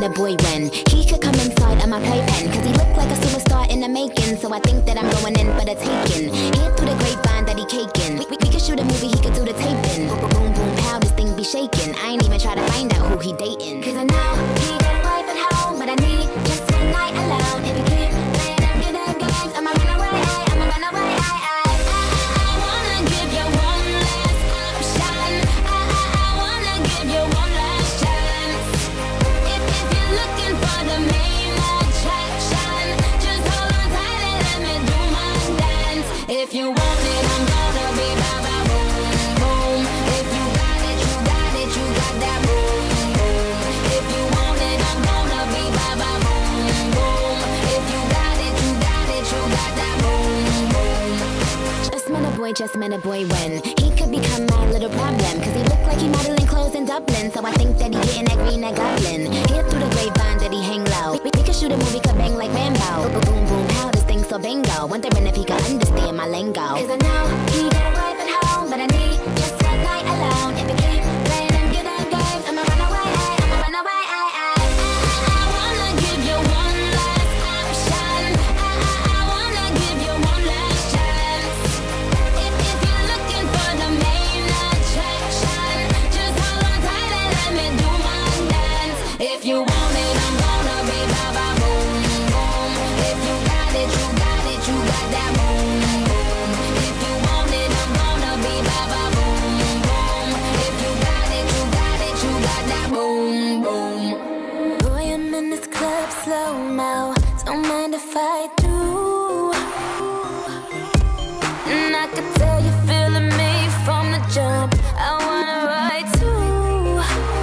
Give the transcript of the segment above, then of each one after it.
a boy when he could come inside of my playpen. Cause he looked like a superstar in the making. So I think that I'm going in for the taking. Hear through the grapevine that he caking. We could shoot a movie, he could do the taping. Boom, boom, pow, this thing be shaking. I ain't even try to find out who he dating. Cause I know he got a wife at home, but I need just one night alone. If he keep playing them good games, I'ma run away, I'ma run away. I wanna give you one last option. I wanna give you one last chance. If you're looking for the main attraction, just hold on tight and let me do my dance. If you want it, I'm gonna be ba ba boom boom. If you got it, you got it, you got that boom boom. If you want it, I'm gonna be ba ba boom boom. If you got it, you got it, you got that boom boom. Just met a boy when he could become my little problem. Cause he looked like he modeling clothes in Dublin. So I think that he getting that green, that goblin. Hear through the grapevine that he hang low. We could shoot a movie, could bang like Rambo. Boom, boom, boom, pow, this thing so bingo. Wondering if he could understand my lingo. Cause I know he got a wife at home, but I need just one night alone. If he keep playing them good games, I'ma run away, I'ma run away. I wanna give you one last option. I wanna give you one last chance. If you're looking for the main attraction, just hold on tight and let me do my dance. If you want it, I'm gonna be ba ba boom boom. If you got it, you got it, you got that boom boom. If you want it, I'm gonna be ba ba boom boom. If you got it, you got it, you got that boom boom. Boy, I'm in this club slow mo. Don't mind if I do. And I could tell you feeling me from the jump. I wanna ride too.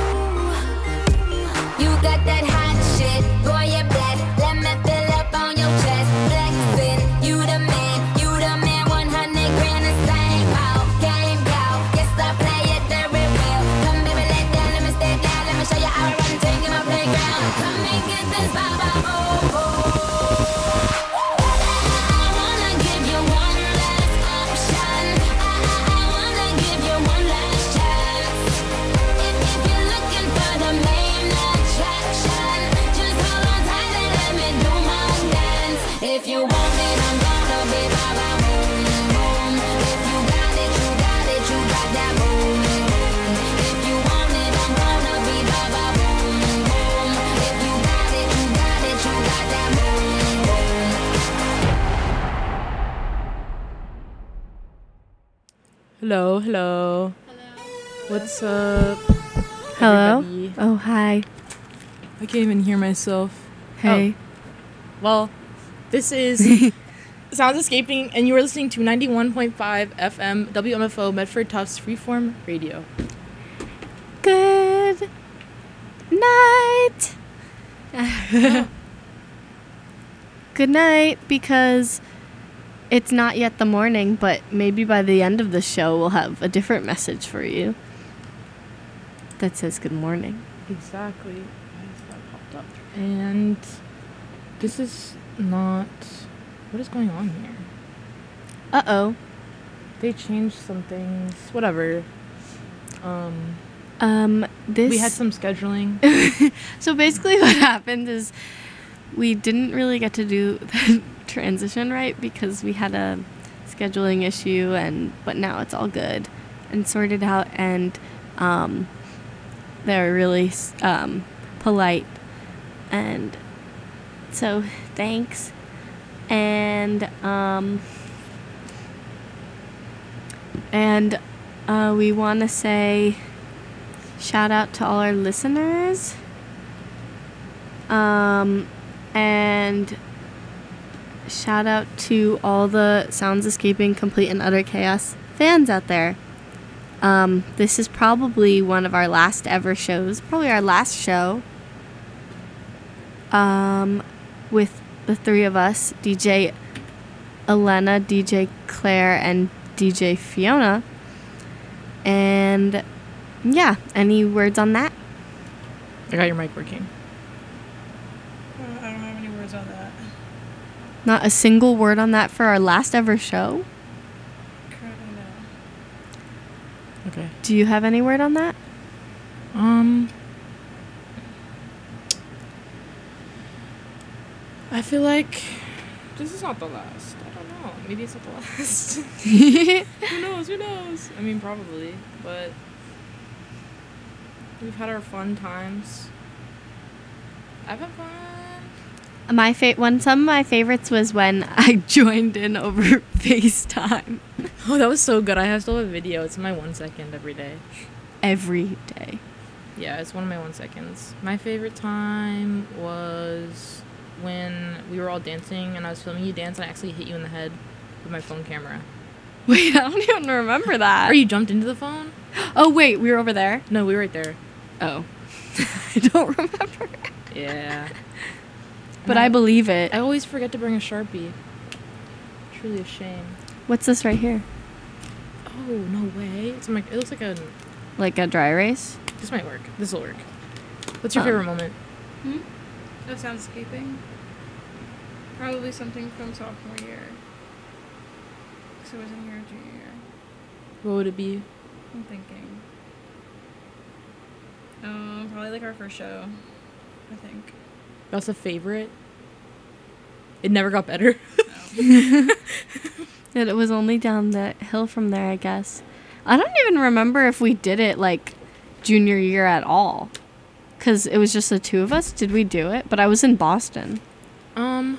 You got that hot shit, boy, you're blessed. Let me fill up on your chest, flexing. You the man, 100 grand the same. Oh, game go, yes I play it very well. Come baby, let down, let me stay down. Let me show you how I run, take in my playground. Come and get this ba-ba, boom, boom. I wanna give you one last option. I wanna give you one last chance. If you're looking for the main attraction, just hold on tight and let me do my dance. If you want it, I'm gonna be ba ba boom boom. If you got it, you got it, you got that boom boom. If you want it, I'm gonna be ba ba boom boom. If you got it, you got it, you got that boom boom. Hello, hello. What's up? Hello? everybody? Oh, hi. I can't even hear myself. Hey. Well, this is Sounds Escaping, and you are listening to 91.5 FM WMFO Medford Tufts Freeform Radio. Good night. Good night, because it's not yet the morning, but maybe by the end of the show we'll have a different message for you that says good morning. Exactly. Why is that popped up? And this is not... What is going on here? Uh-oh. They changed some things. Whatever. This... We had some scheduling. So basically what happened is we didn't really get to do the transition right because we had a scheduling issue, but now it's all good and sorted out, and they're really polite, and so thanks. And we want to say shout out to all our listeners, and shout out to all the Sounds Escaping Complete and Utter Chaos fans out there. This is probably one of our last ever shows, probably our last show, with the three of us, DJ Elena, DJ Claire, and DJ Fiona. And yeah, any words on that? I got your mic working. I don't have any words on that. Not a single word on that for our last ever show? Currently, no. Okay. Do you have any word on that? I feel like this is not the last. I don't know. Maybe it's not the last. Who knows? Who knows? I mean, probably. But we've had our fun times. I've had fun. Some of my favorites was when I joined in over FaceTime. Oh, that was so good. I still have a video. It's my 1 second every day. Every day. Yeah, it's one of my 1 seconds. My favorite time was when we were all dancing and I was filming you dance and I actually hit you in the head with my phone camera. Wait, I don't even remember that. Or you jumped into the phone? Oh, wait, we were over there? No, we were right there. Oh. I don't remember. Yeah. But I believe it. I always forget to bring a Sharpie. Truly a shame. What's this right here? Oh, no way. It looks like a... Like a dry erase? This might work. This will work. What's your favorite moment? Of soundscaping. Probably something from sophomore year. Because I wasn't here junior year. What would it be? I'm thinking. Probably like our first show, I think. That's a favorite? It never got better. It was only down the hill from there, I guess. I don't even remember if we did it, like, junior year at all. Because it was just the two of us. Did we do it? But I was in Boston. In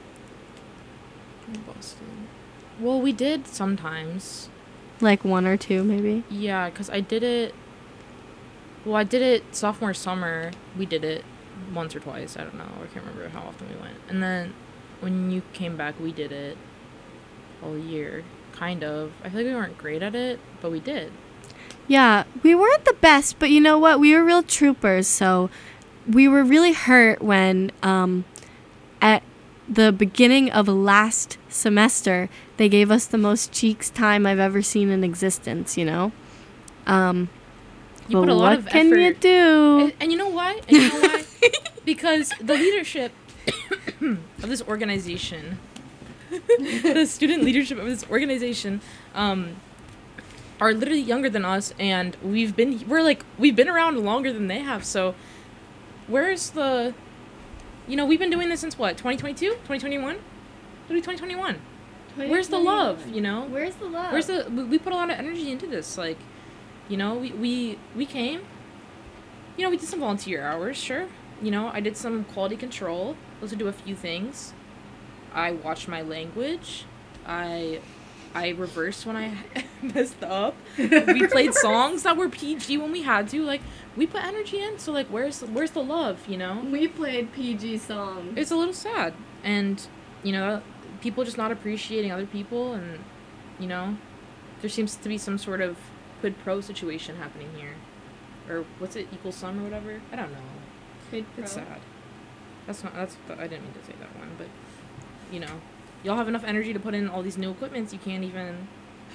Boston. Well, we did sometimes. Like one or two, maybe? Yeah, because I did it... Well, I did it sophomore summer. We did it once or twice. I don't know. I can't remember how often we went. And then when you came back, we did it all year. Kind of. I feel like we weren't great at it, but we did. Yeah, we weren't the best, but you know what? We were real troopers, so we were really hurt when at the beginning of last semester, they gave us the most cheeks time I've ever seen in existence, you know? You put a lot of effort. What can you do? And you know why? And you know why? Because the leadership of this organization, the student leadership of this organization, are literally younger than us, and we've been around longer than they have. So, where's the, we've been doing this since what? 2022, 2021, 2021. Where's the love? Where's the love? We put a lot of energy into this, like. We came. We did some volunteer hours, sure. I did some quality control. Also do a few things. I watched my language. I reversed when I messed up. We played songs that were PG when we had to. Like, we put energy in, so, like, where's the love, We played PG songs. It's a little sad. And, people just not appreciating other people, and, there seems to be some sort of quid pro situation happening here, or what's it, equal sum or whatever? I don't know. Quid pro. It's sad. I didn't mean to say that one, but y'all have enough energy to put in all these new equipments. You can't even.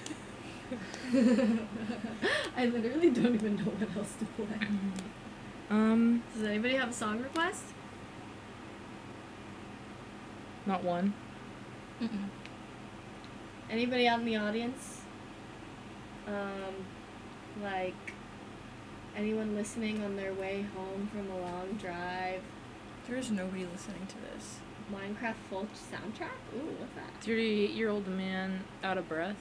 I literally don't even know what else to play. Does anybody have a song request? Not one. Mm-mm. Anybody out in the audience? Like anyone listening on their way home from a long drive? There's nobody listening to this. Minecraft full soundtrack? Ooh, what's that? 38-year-old man out of breath.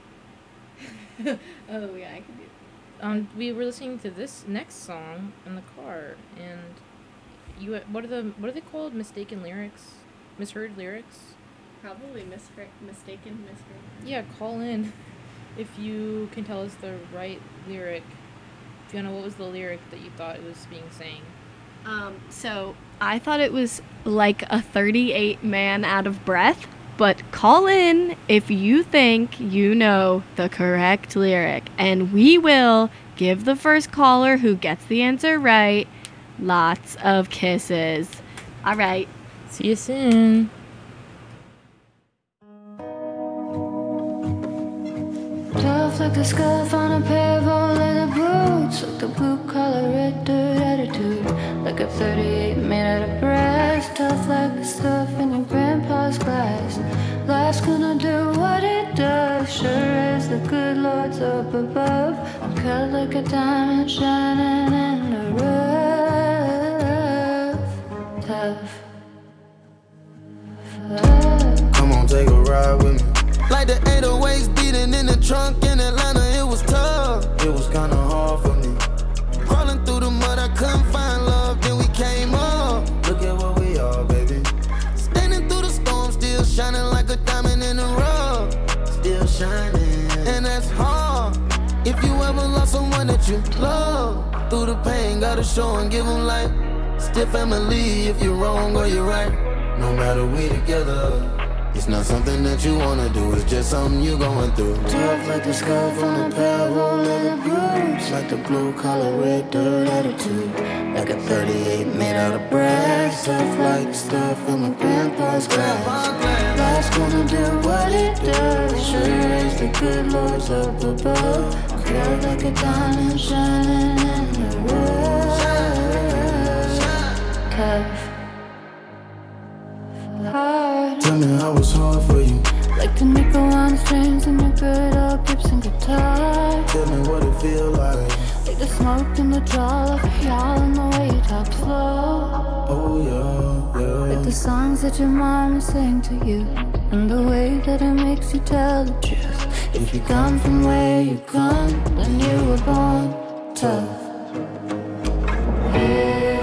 Oh yeah, I can do that. We were listening to this next song in the car, and what are they called? Mistaken lyrics? Misheard lyrics? Probably mistaken misheard. Yeah, call in if you can tell us the right lyric. Fiona, what was the lyric that you thought it was being sang? So I thought it was like a 38 man out of breath, but call in if you think you know the correct lyric, and we will give the first caller who gets the answer right lots of kisses. All right. See you soon. Tough like the scuff on a pair of old leather boots, like the blue collar red dirt attitude, like a 38 made out of brass. Tough like the stuff in your grandpa's glass. Life's gonna do what it does, sure as the good Lord's up above. I'm cut like a diamond shining in the rough. Tough. ride with me. Like the 808s beating in the trunk in Atlanta, it was tough. It was kinda hard for me. Crawling through the mud, I couldn't find love, then we came up. Look at what we are, baby. Standing through the storm, still shining like a diamond in the rough. Still shining, and that's hard. If you ever lost someone that you love, through the pain, gotta show and give them light. Still family if you're wrong or you're right. No matter we together. It's not something that you wanna do, it's just something you going through. Tough like the scar from the parable and the bruise. Like the blue collar, red dirt attitude. Like a 38 made out of brass. Tough like stuff from my grandpa's glass. Life's gonna do what it does. Sure as the good Lord's up above. Curled like a diamond shining in the rough. Tough. Hard. Tell me how it's hard for you. Like the nickel on strings in your good old Gibson guitar. Tell me what it feel like. Like the smoke in the draw of y'all and the way you talk slow. Oh yeah, yeah. Like the songs that your mama sang to you, and the way that it makes you tell the truth. If you come from where you come, then you were born tough. You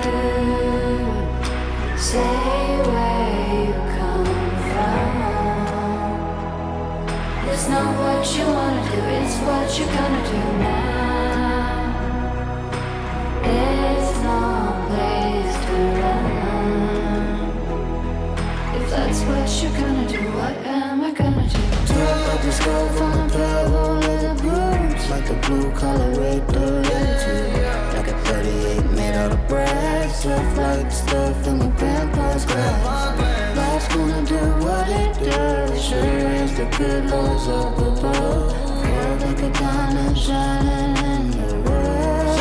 say where you come from. It's not what you wanna do, it's what you're gonna do now. There's no place to run. If that's what you're gonna do, what am I gonna do? Tough like the skull from the parable and the bruise. Like the blue collar, red dirt attitude. Like a 38 made out of brass. Tough like stuff in my grandpa's glass. Life's gonna do what it does. Sure as the good Lord's up above. Curled like a diamond shining in the rough.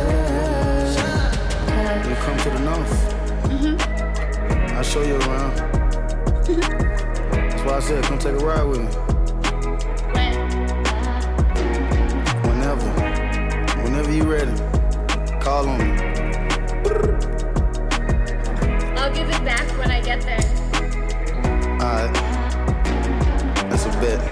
You come to the north. I'll show you around. That's why I said come take a ride with me. Whenever you ready, call on me. I'll give it back when I get there. Alright, that's a bet.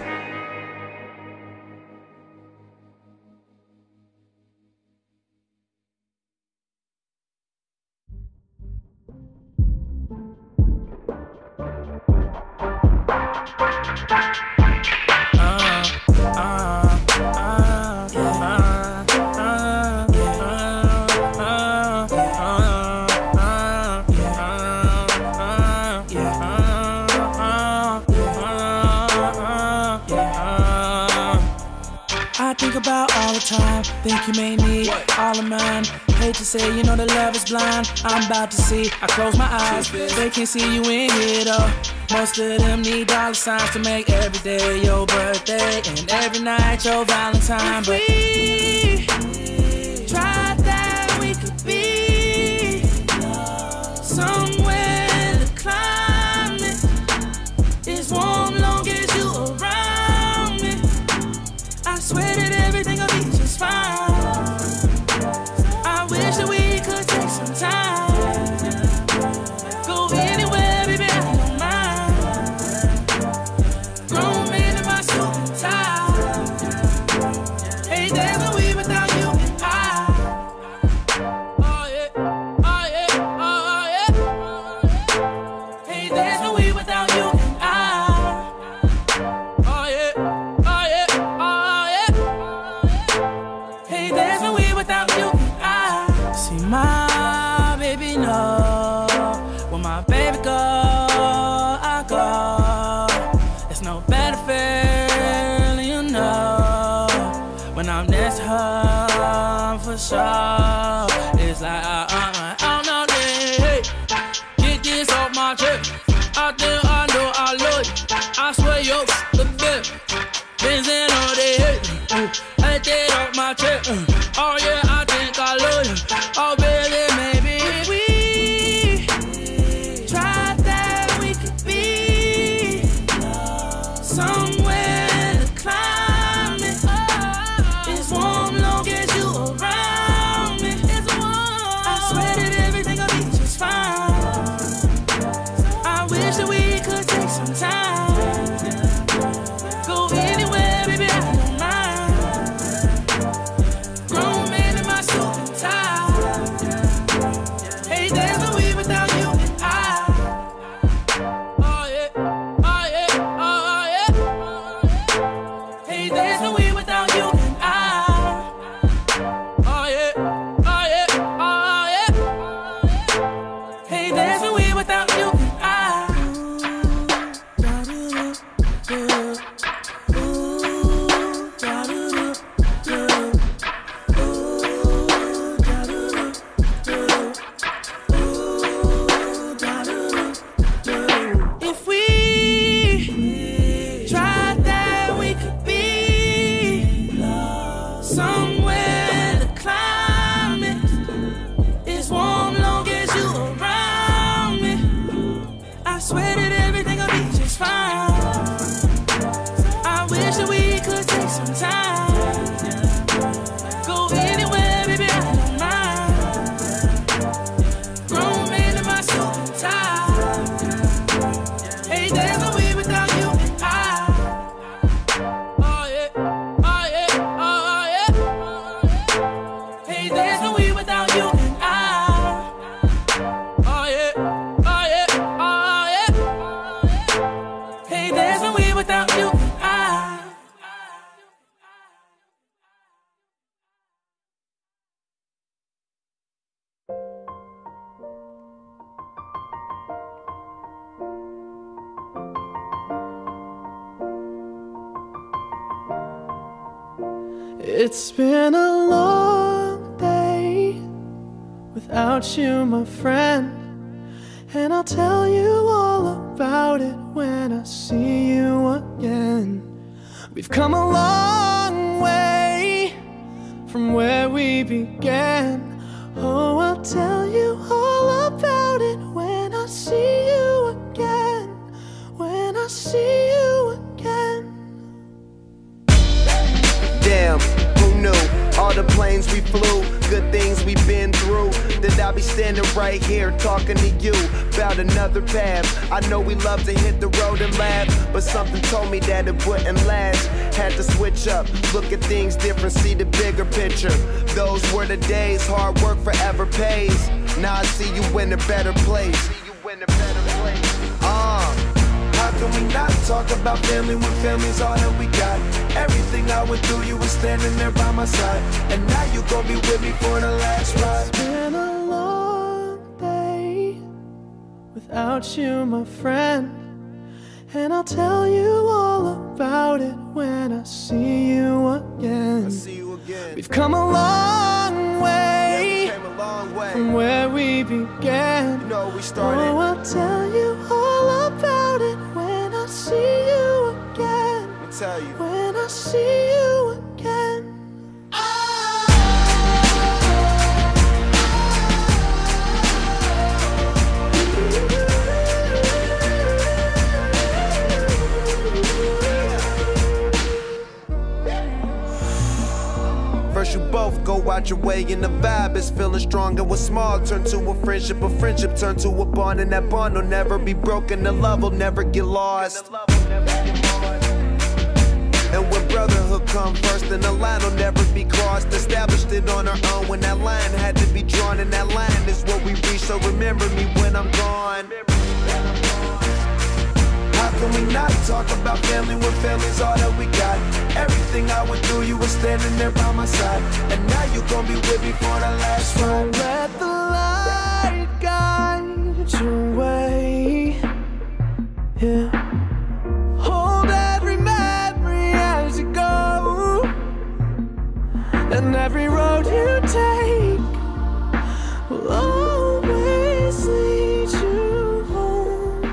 Think you may need all of mine. Hate to say, you know that love is blind. I'm about to see, I close my eyes. They can't see you in here though. Most of them need dollar signs to make every day your birthday and every night your Valentine. But we tried that, we could be somewhere the climate is warm long as you around me. I swear that everything will be just fine. I wish that we could take some time. Go anywhere, baby, I don't mind. Grown man in my suit and tie. Hey, there's no we without you and I. Oh yeah, oh yeah, oh yeah. Hey, there's no we without you and I. Oh yeah, oh yeah, oh yeah. Hey, there's no we without you and I. See my baby know when my baby go, I go. There's no better feeling, you know, when I'm next to her for sure. It's like I don't know, hey, get this off my chest. I think I know I love you. I swear you're the best. Benzin all day, hey, I take off my chest. Oh yeah, I think I love you. Oh baby, maybe if we tried that, we could be somewhere the climate is warm long as you around me. I swear that everything will be just fine. I wish that we could take some time. there's no we without you and I. Oh yeah, oh yeah, oh yeah. Hey, there's no we without you and I. If we tried that, we could be somewhere the climate is warm long as you around me. I swear that everything will be just fine. I wish that we could take some time. Go anywhere, baby, I don't mind. Grown man in my suit and tie. Hey, there's no we without you and I. Oh yeah, oh yeah, oh yeah. Hey, there's no we without you and I. Oh yeah, oh yeah, oh yeah. Hey, there's no we without you and I. It's been a long day without you, my friend, and I'll tell you all about it when I see you again. We've come a long way from where we began. Oh, I'll tell you all about it when I see you again. When I see you again. Damn, who knew? All the planes we flew, good things we've been through. That I'll be standing right here talking to you about another path. I know we love to hit the road and laugh, but something told me that it wouldn't last. Had to switch up, look at things different, see the bigger picture. Those were the days, hard work forever pays. Now I see you in a better place. How can we not talk about family when family's all that we got? Everything I went through, you were standing there by my side, and now you gon' be with me for the last ride. It's been a long day without you, my friend, and I'll tell you all about it when I see you again. We've come a long way, from where we began. You know we started. Oh, I'll tell you all about it when I see you again. I'll tell you. When I see you again. First you both go out your way and the vibe is feeling strong. And what's small turn to a friendship turn to a bond, and that bond will never be broken. The love will never get lost. And when brotherhood come first, then the line will never be crossed. Established it on our own when that line had to be drawn, and that line is what we reach. So remember me when I'm gone. How can we not talk about family when family's all that we got? Everything I went through, you were standing there by my side, and now you gon' be with me for the last ride. Let the light guide your way. Yeah. Hold every memory as you go, and every road you take will always lead you home.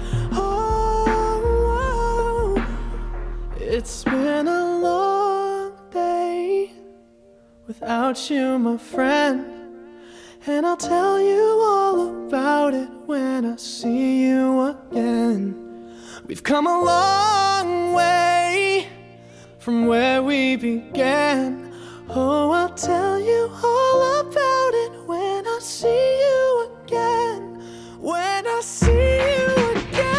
Oh, it's been a long day without you, my friend, and I'll tell you all about it when I see you again. We've come a long way from where we began. Oh, I'll tell you all about it when I see you again. When I see you again.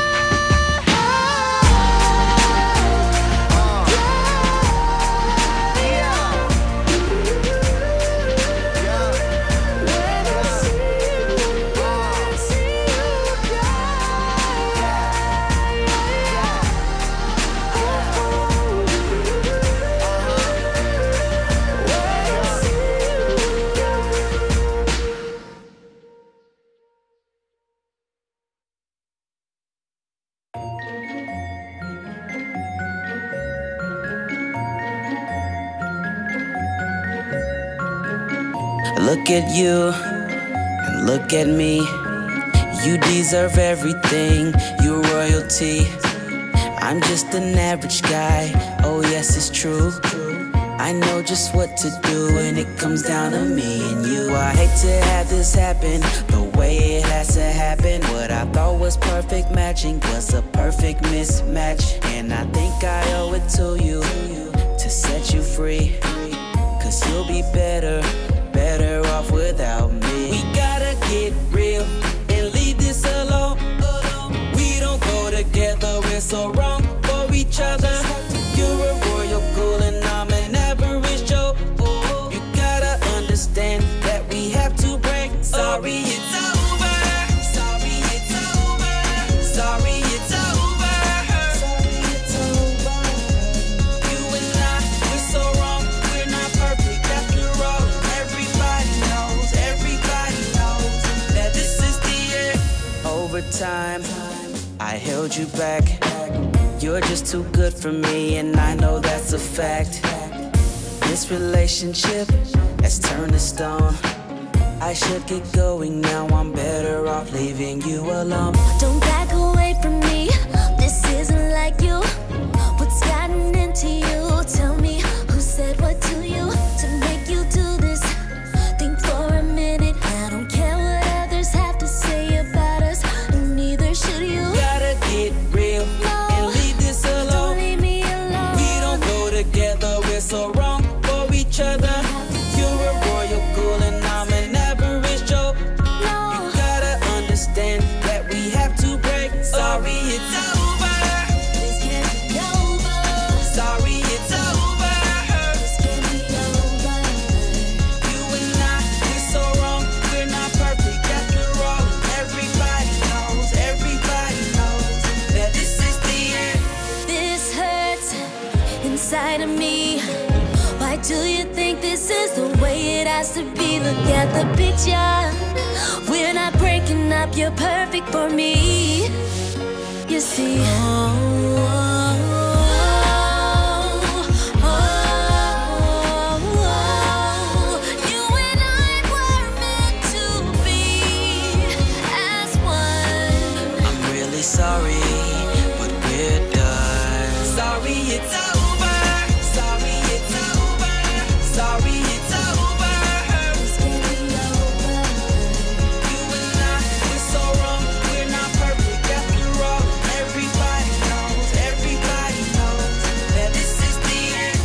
Look at you and look at me. You deserve everything, you're royalty. I'm just an average guy, oh yes it's true. I know just what to do when it comes down to me and you. I hate to have this happen, the way it has to happen. What I thought was perfect matching was a perfect mismatch. And I think I owe it to you to set you free, cause you'll be better off without me. We gotta get real and leave this alone. We don't go together, we're so wrong for each other. You're a royal cool and I'm an average Joe. You gotta understand that we have to break. Sorry, it's over. Sorry, it's over. Sorry, it's over. Sorry, it's over. You and I, we're so wrong. We're not perfect after all. Everybody knows that this is the end. Over time, I held you back. You're just too good for me, and I know that's a fact. This relationship has turned to stone. I should get going now, I'm better off leaving you alone. Don't back away from me, this isn't like you. What's gotten into you? Tell me, who said what to you to make you do this? Think for a minute, I don't care what others have to say about us, and neither should you. Gotta get real. Together we're so wrong for each other. You're a royal cool and I'm an average Joe. You gotta understand that we have to break. Sorry, it's over. This can't be over. Sorry, it's over. This can't be over. You and I, we're so wrong. We're not perfect after all. Everybody knows that this is the end. This hurts inside of me. Why do you think this is the way it has to be? Look at the picture. We're not breaking up, you're perfect for me. You see. You and I were meant to be as one. I'm really sorry, but we're done. Sorry, it's over. Sorry, it's over. Sorry, it's over. This can't be over. You and I, we're so wrong. We're not perfect after all. Everybody knows that this is the end.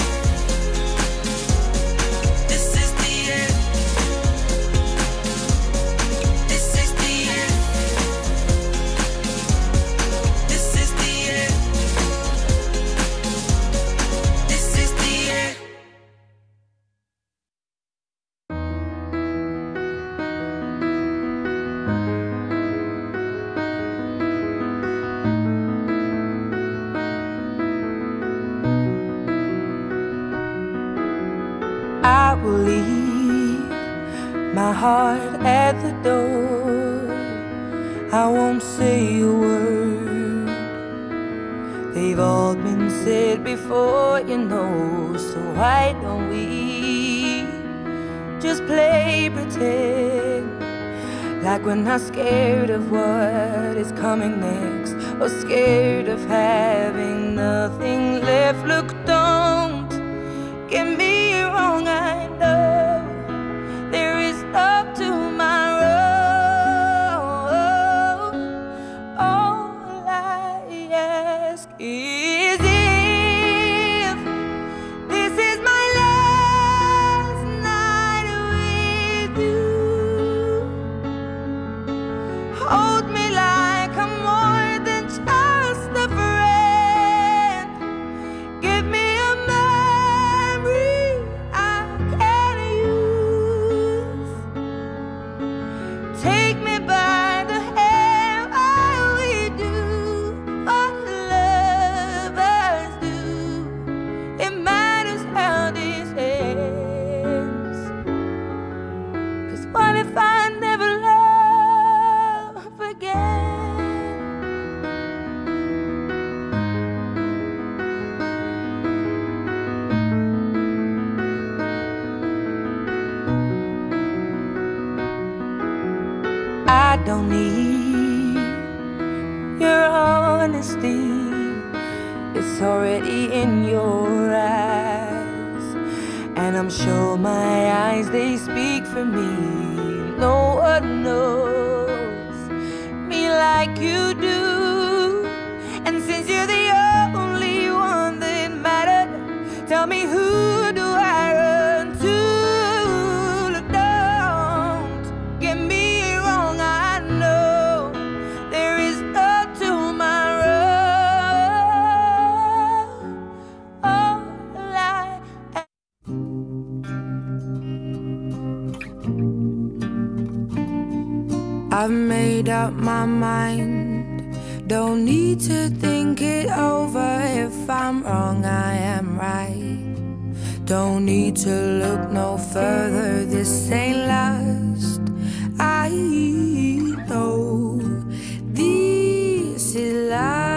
This is the end. This is the end. This is the end. This is the end. I will leave my heart at the door. I won't say a word. They've all been said before, you know. So why don't we just play pretend, like we're not scared of what is coming next, or scared of having nothing left. Look, don't get me wrong, I know there is no tomorrow. All I ask is if this is my last night with you, hold me like I'm more than just a friend. Give me a moment honesty. It's already in your eyes, and I'm sure my eyes, they speak for me. No one knows me like you do, and since you're the only one that mattered, tell me, who do I run to? Look, don't get me wrong, I know there is no tomorrow. All I I've made up my mind, don't need to think it over. If I'm wrong, I am right. Don't need to look no further, this ain't last. I know this is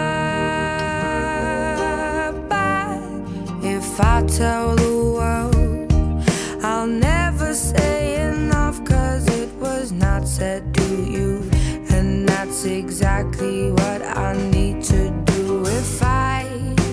love, but if I tell the world, I'll never say enough, 'cause it was not said to you, and that's exactly what I need to do if I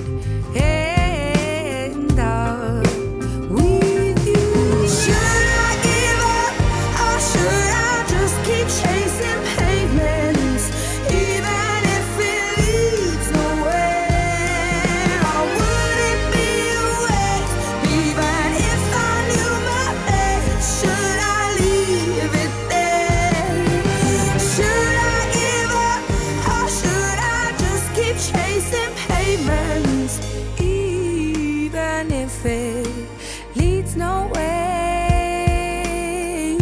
end up with you. Should I give up, or should I just keep chasing pavements, even if it leads nowhere? Or would it be a waste, even if I knew my place? Should I leave it there? Should I give up, or should I just keep chasing pavements, even if it leads nowhere?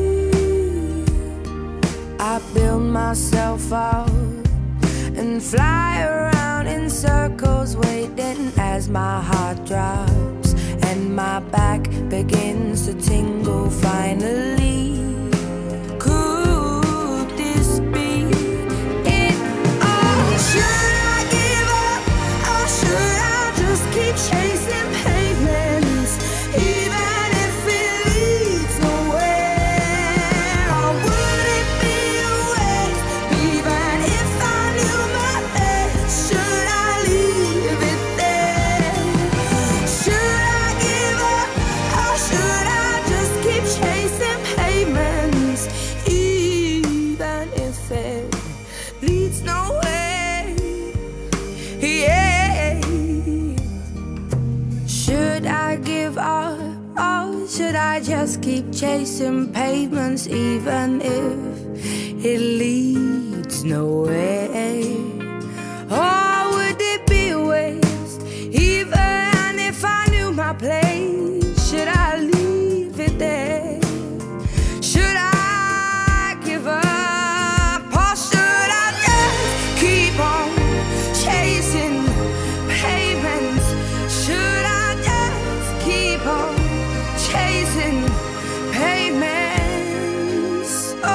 I build myself up and fly around in circles, waiting as my heart drops and my back begins to tingle finally. Could this be it all? Should I give up, or should I just keep chasing pavements, even if it leads nowhere? Or would it be a waste, even if I knew my place? Should I leave it there? Should I give up, or should I just keep chasing pavements, even if it leads nowhere? Yeah. Should I give up, or should I just keep chasing pavements, even if it leads nowhere? Or would it be a waste, even if I knew my place? Should I leave it there? Should I give up, or should I just keep on chasing pavements? Should I just keep on chasing pavements? Oh,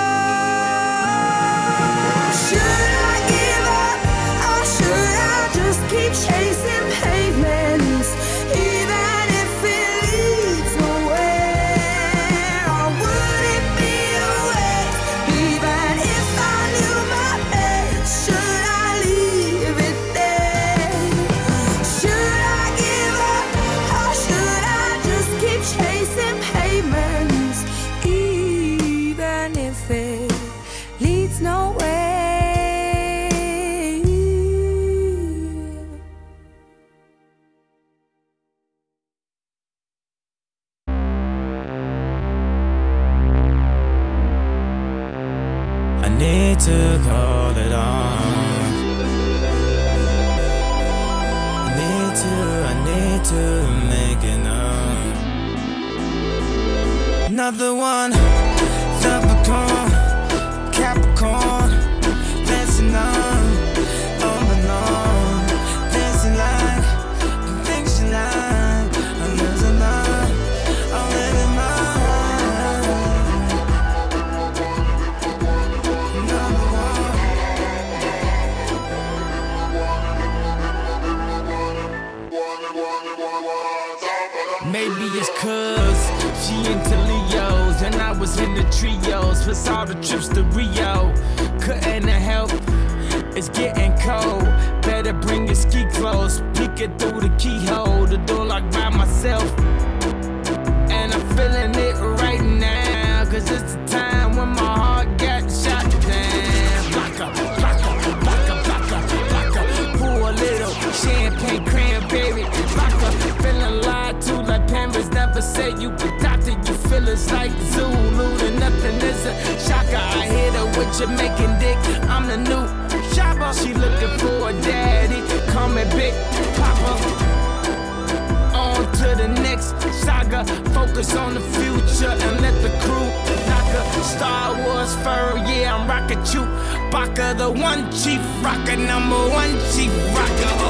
should I give up, or should I just keep chasing pavements, even if it leads nowhere? Or would it be a waste, even if I knew my place? Should I leave it there? Should I give up, or should I just keep chasing pavements, even if it leads nowhere? I need to call it on. I need to make it up. Another one, Capricorn, Capricorn, dancing on and on, dancing like the things you like. I'm losing up, I'm letting my another one. Maybe it's 'cause she into Leos and I was in the trios. Plus all the trips to Rio, couldn't help It's getting cold. Better bring your ski clothes. Peeking through the keyhole. The door locked by myself. And I'm feeling it right now. Cause it's the time when my heart got shot down. Blocker, blocker, blocker, blocker, blocker. Pour a little champagne cranberry. Blocker, feeling lied to like Pampers. Never say you could doctor. You feel it's like Zulu. And nothing is a shocker. I hit her with Jamaican dick. I'm the new shopper. She looking for a daddy. Call me Big Papa. On to the next saga. Focus on the future and let the crew knock a Star Wars fur. Yeah, I'm rockin' you. Baka, the one chief rocker, number one chief rocker. Oh.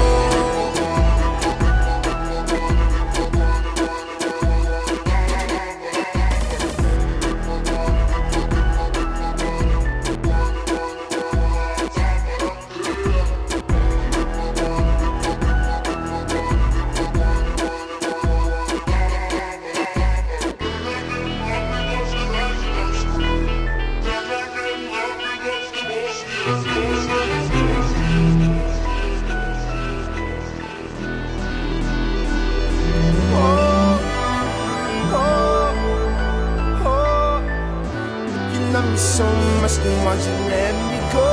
So much, then why you let me go?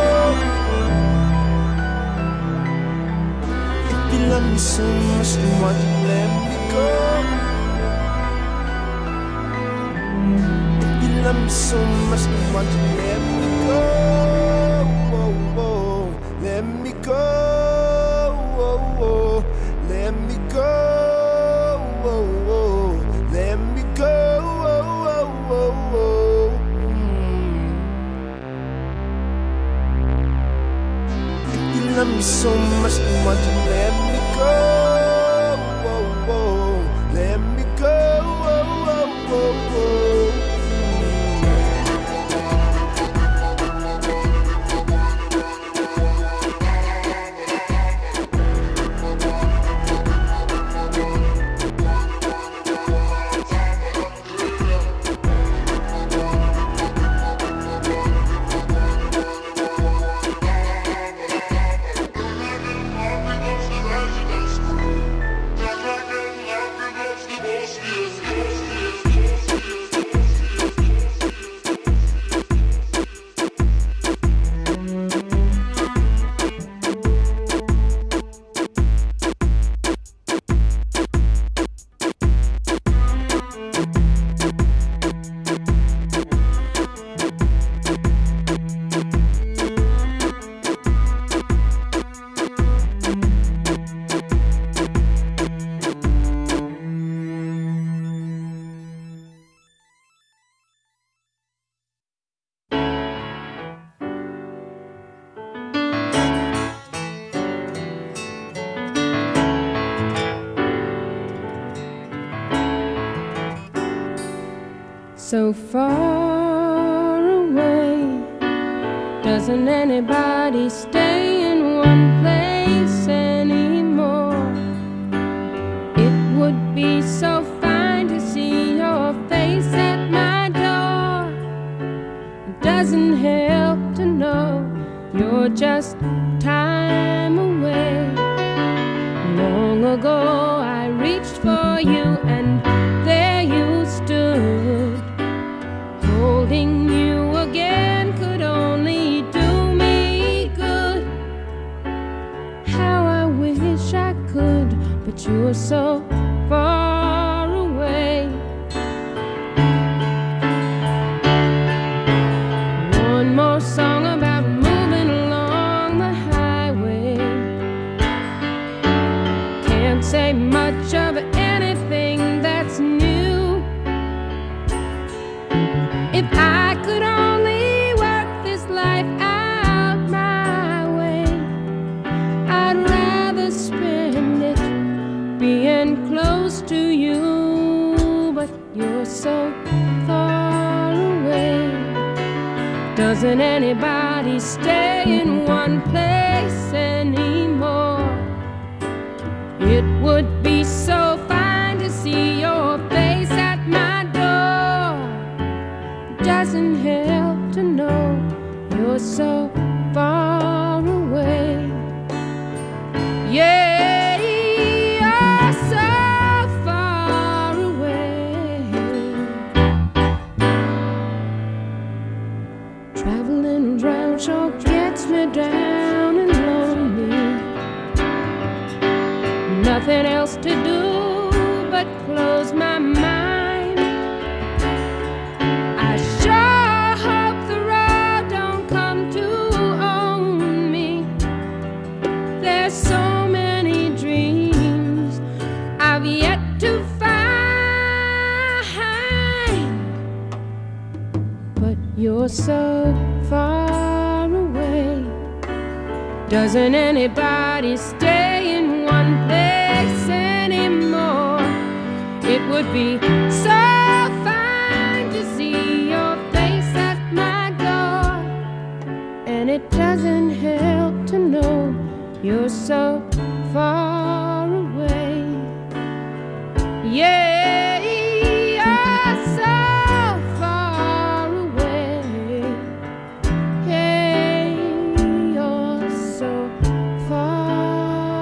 If you love me so much, then why you let me go? If you love me so much, then why you let me go? Oh, oh, let me go. Oh, oh, let me go. Oh, oh, let me go. Oh, oh, oh, oh. Love me so much, then why you let me go? Oh, oh, let me go. Oh, oh, oh, oh. So far away, doesn't anybody stay in one place anymore? It would be so fine to see your face at my door. It doesn't help to know you're just time away. Long ago I reached for you and there you stood. Holding you again could only do me good. How I wish I could, but you're so far away. One more song about moving along the highway. Can't say much of anything that's new. If I could only work this life out my way, I'd rather spend it being close to you. But you're so far away. Doesn't anybody stay in one place anymore? It would be so fine to see your face at my door. Doesn't help to know you're so far You're so far away. Doesn't anybody stay in one place anymore? It would be so fine to see your face at my door. And it doesn't help to know you're so far away. Yeah, you're so far away. Hey, you're so far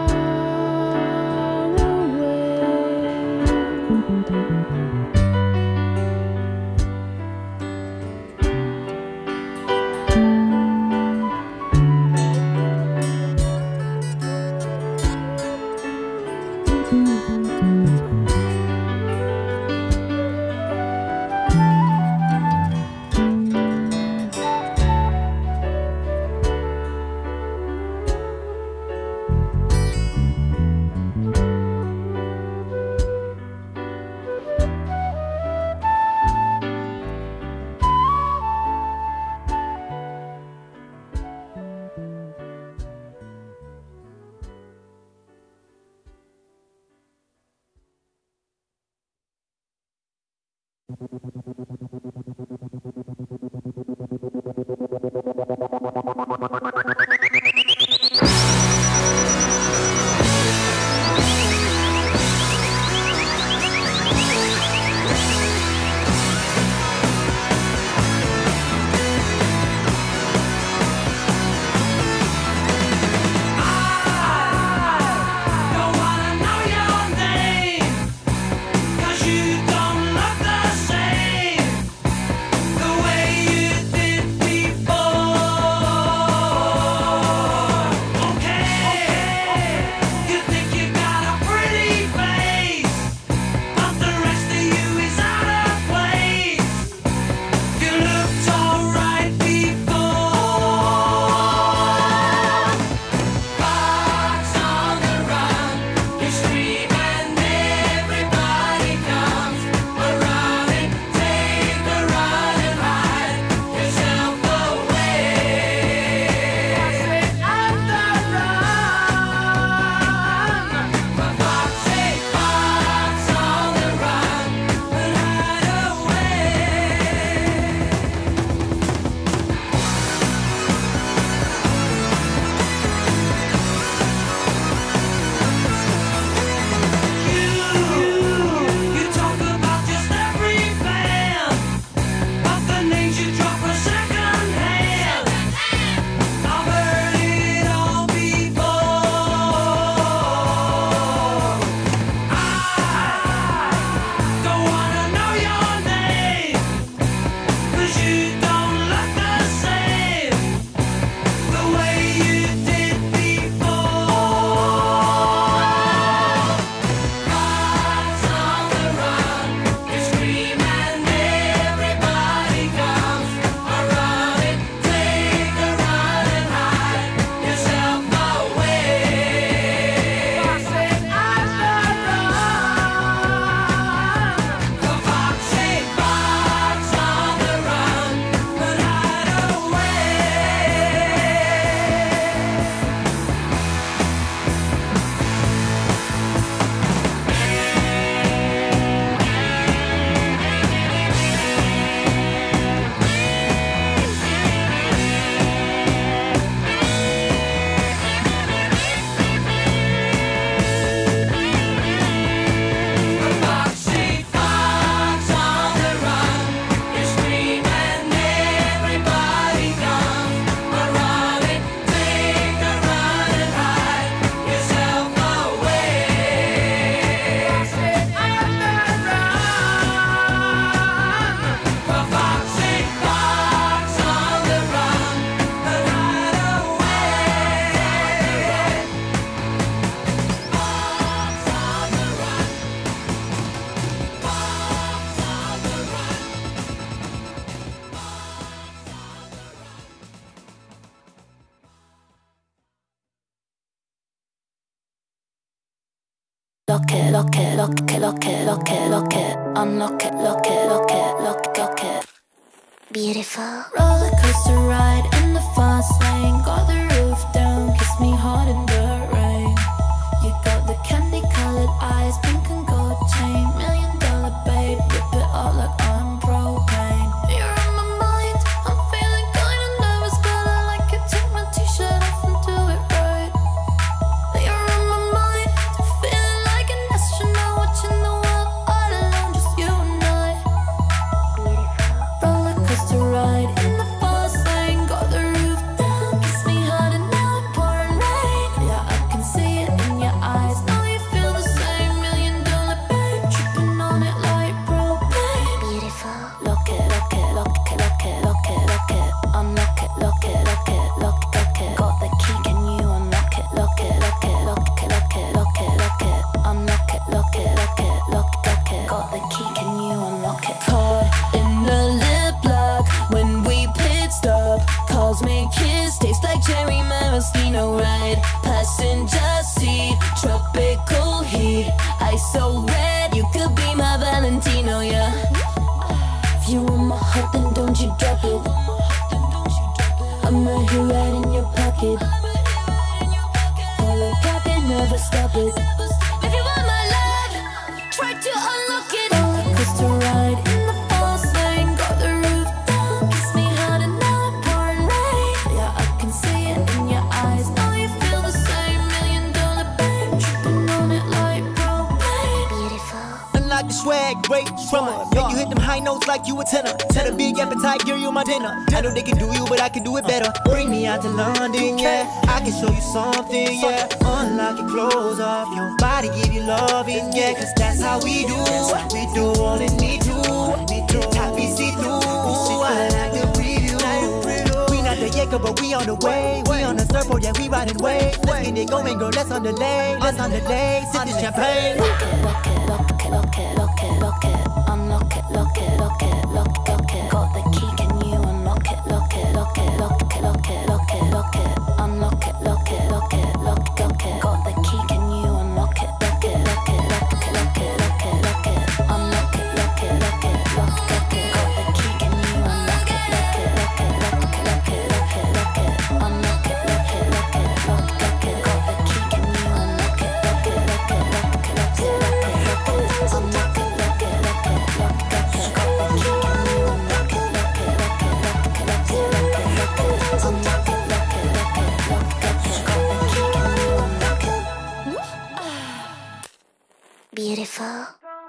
Lock it, lock it, lock it, lock it, lock it, lock it. Unlock it, lock it, lock it, lock it, lock it. Beautiful. Roller coaster ride in the fast lane. Got the roof down, kiss me hard in the rain. You got the candy colored eyes, pink and gold chain. $1 million babe, rip it out like I'm propane. You're in my mind, I'm feeling kinda nervous, but I like it. Take my t-shirt off and do it right. You're in my mind, feeling like an astronaut, watching the world all alone, just you and I. Roller coaster ride in the fast lane. Got the roof down, kiss me hard and now it's pouring rain. Yeah, I can see it in your eyes. Now you feel the same. $1 million babe, tripping on it like propane. Beautiful. Lock it, lock it, lock it, lock it, lock it, lock it. Unlock it, lock it, lock it, lock it, lock it. Got the key, can you unlock it? Lock it, lock it, lock it, lock it, lock it, lock it. Unlock it, lock it, lock it, lock it, lock it. Got the key, can you unlock it? Caught in the lip lock when we pit stop. Cosmic kiss, tastes like cherry maraschino ride. Passenger seat, tropical heat. Ice so red, you could be my Valentino, yeah. If you want my heart, then don't you drop it. I'm right here, right in your pocket. All I got can never stop it. If you want my love, try to unlock it. Roller coaster ride in the fast lane. Got the roof down, kiss me hard and now it's pouring rain. Yeah, I can see it in your eyes. Now you feel the same. $1 million babe, tripping on it like propane. Beautiful. Unlock the swag, great drummer. Make you hit them high notes like you a tenor. Tell a big appetite, give you my dinner. I know they can do you, but I can do it better. Bring me out to London, yeah. I can show you something, yeah. Unlock your clothes off, your body give you loving, yeah. Cause that's how we do. We do all that we do. Top we see through. I like the preview. We not the Jacob, but we on the way. We on the surfboard, yeah, we riding waves. Let's get it going, girl, let's on the lane. Let's on the lane, sip this champagne. Lock it, lock it, lock it, lock it, lock it, lock it. Unlock it, lock it, lock it, lock it, lock it. Got the key, can you unlock it? Lock it, lock it, lock it, lock it, lock it, lock it. Unlock it, lock it, lock it, lock it, lock it. Got the key, can you unlock it? Lock it, lock it, lock it, lock it, lock it, lock it. Unlock it, lock it, lock it, lock it, lock it. Got the key, can you unlock it? Lock it, lock it, lock it, lock it, lock it, lock it. Unlock it, lock it, lock it, lock it, lock it. Got the key, can you unlock it? Lock it, lock it, lock it, lock it, lock it, lock it. Unlock it, lock it, lock it, lock it, lock it. Got the key, can you unlock it? Lock it, lock it, lock it, lock it, lock it, lock it. Unlock it, lock it, lock it, lock it, lock it. Got the key, can you unlock it? Beautiful.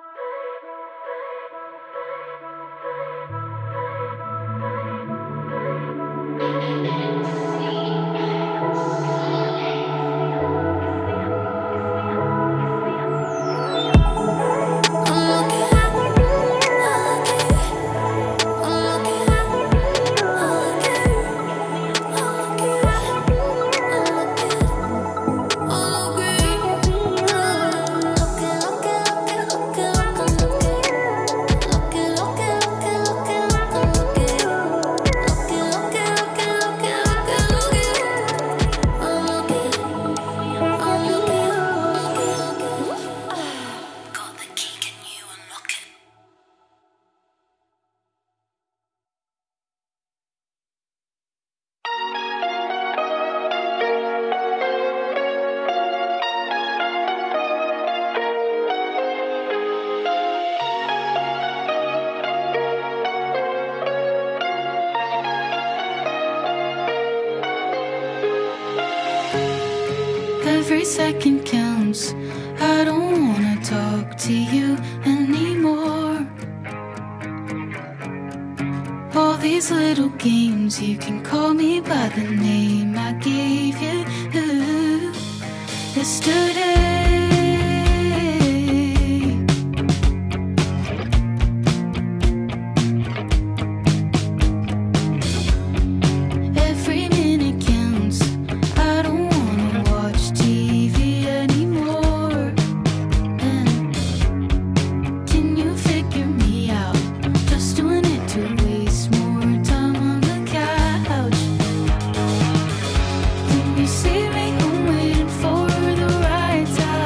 Every second counts. I don't wanna talk to you anymore. All these little games, you can call me by the name I gave you yesterday. Every minute counts. I don't wanna watch TV anymore. And can you figure me out? Just doing it to waste more time on the couch. Can you see me? I'm waiting for the right time.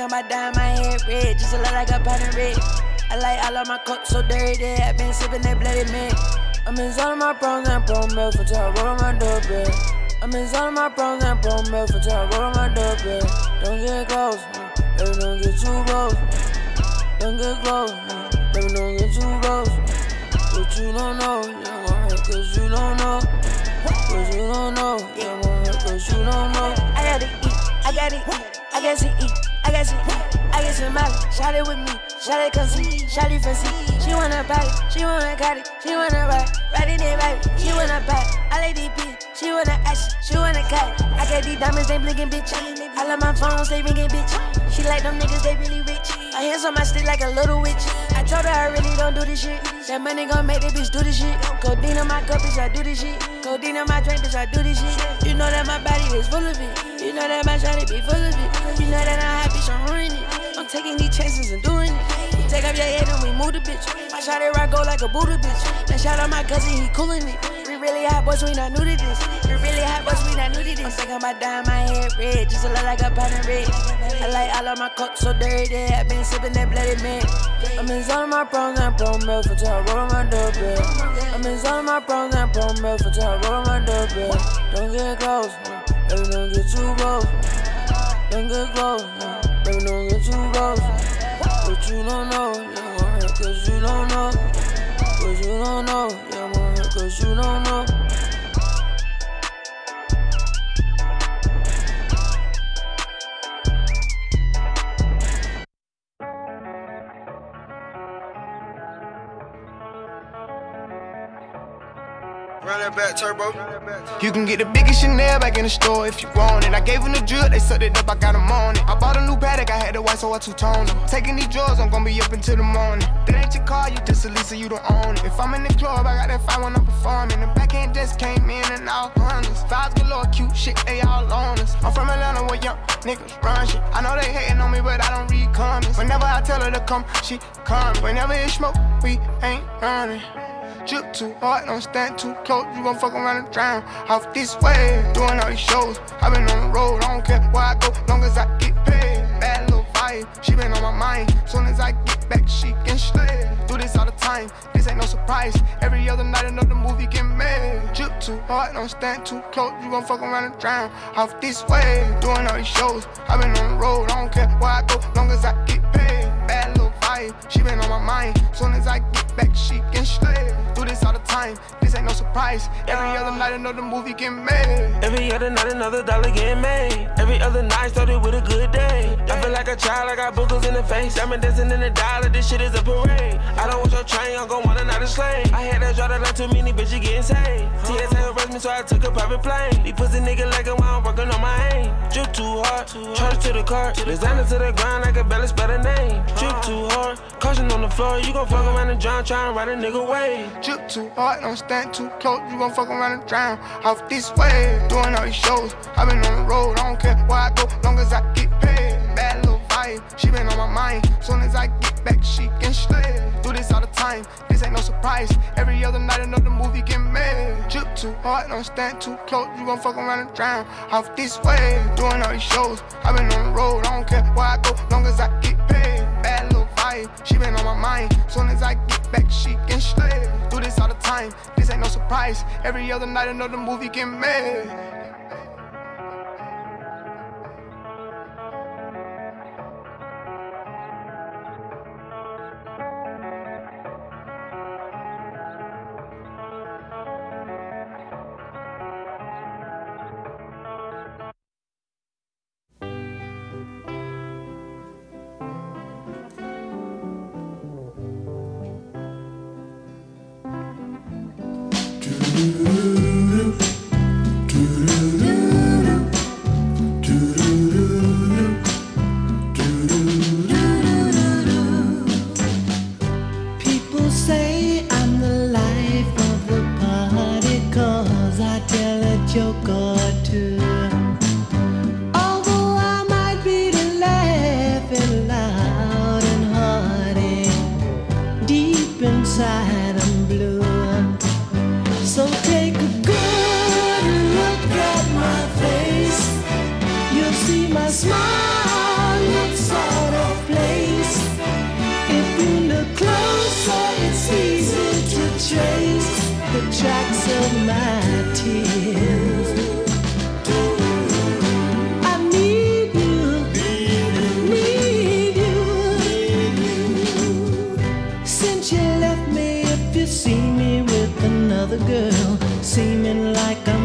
thinking about dyeing my hair red, just to look like a pound of red. I like all of my cups so dirty, I've been sipping that bloody man. I'm in all of my pros and pro milk until I roll on my doorbell. I'm in all of my pros and pro milk until I roll on my doorbell. Don't get close, baby, don't get too close. Don't get close, baby, don't get too close. What you don't know, you gon' hurt cause you don't know. What you don't know, you gon' hurt cause you don't know. I gotta eat, I gotta eat, I got to eat, I got to eat. I get some money, shot it with me, shot it come see, shot it fancy. She wanna buy it, she wanna cut it, she wanna ride it in baby, she wanna buy it. I like these bitches, she wanna action, she wanna cut it. I got these diamonds, they blinking, bitch. I love my phones, they ringing, bitch. She like them niggas, they really rich. My hands on my stick like a little witch. I told her I really don't do this shit. That money gon' make that bitch do this shit. Codeine on my cup, bitch, I do this shit. Codeine on my drink, bitch, I do this shit. You know that my body is full of it. You know that my shawty be full of it. You know that I'm hot, bitch, I'm ruining it. I'm taking these chances and doing it. You take off your head and we move the bitch. My shawty rock go like a Buddha bitch. Then shout out my cousin, he coolin' it. We really hot boys, we not new to this. We really hot boys, we not new to this. I'm thinking about dyeing my hair red, just to look like a pound of red. I like all of my cups so dirty, I've been sipping that bloody man. I'm in all of my pros and pro milk until I roll on my doorbell. I'm in all of my pros and pro milk until I roll on my doorbell. Don't get close, baby, don't get too close. Don't get close, baby, don't get too close. What you don't know, you gon' hurt cause you don't know. What you don't know, you gon' hurt cause you don't know. Run that back, turbo. You can get the biggest Chanel back in the store if you want it. I gave them the drill, they sucked it up, I got them on it. I bought a new Patek, I had the white, so I two-toned them. Taking these drugs, I'm gonna be up until the morning. That ain't your car, you just a Lisa, you don't own it. If I'm in the club, I got that fire when I'm performing. The backhand just came in and all hundreds. Fives galore, cute shit, they all on us. I'm from Atlanta where young niggas run shit. I know they hating on me, but I don't read comments. Whenever I tell her to come, she come. Whenever it's smoke, we ain't running. Drip too hard, don't stand too close. You gon' fuck around and drown off this way. Doing all these shows, I been on the road. I don't care where I go, long as I get paid. Bad little vibe, she been on my mind. Soon as I get back, she can slay. Do this all the time, this ain't no surprise. Every other night another movie get made. Drip too hard, don't stand too close. You gon' fuck around and drown off this way. Doing all these shows, I been on the road. I don't care where I go, long as I get paid. Bad little vibe, she been on my mind. Soon as I get back, she can slay. Do this all the time, this ain't no surprise. Every other night another movie get made. Every other night another dollar get made. Every other night started with a good day. I feel like a child, I got boogers in the face. I'm dancing in the dollar, this shit is a parade. I don't want your train, I'm gon' want another slave. I had that draw that like too many bitches getting saved. TSA arrest me, so I took a private plane. These pussy nigga like it while I'm working on my aim. Drip too hard, charge to the car. Designer to the ground, I can barely spell the name. Drip too hard, caution on the floor. You gon' fuck around and drown, trying to ride a nigga way. Drip too hard, don't stand too close. You gon' fuck around and drown off this way. Doing all these shows, I been on the road. I don't care where I go, long as I get paid. Bad little vibe, she been on my mind. Soon as I get back, she can slay. Do this all the time, this ain't no surprise. Every other night another movie get made. Drip too hard, don't stand too close. You gon' fuck around and drown off this way. Doing all these shows, I been on the road. I don't care where I go, long as I get paid. Bad little vibe, she been on my mind. Soon as I get back, she can slay. Do this all the time, this ain't no surprise. Every other night another movie get made. Do feeling like I'm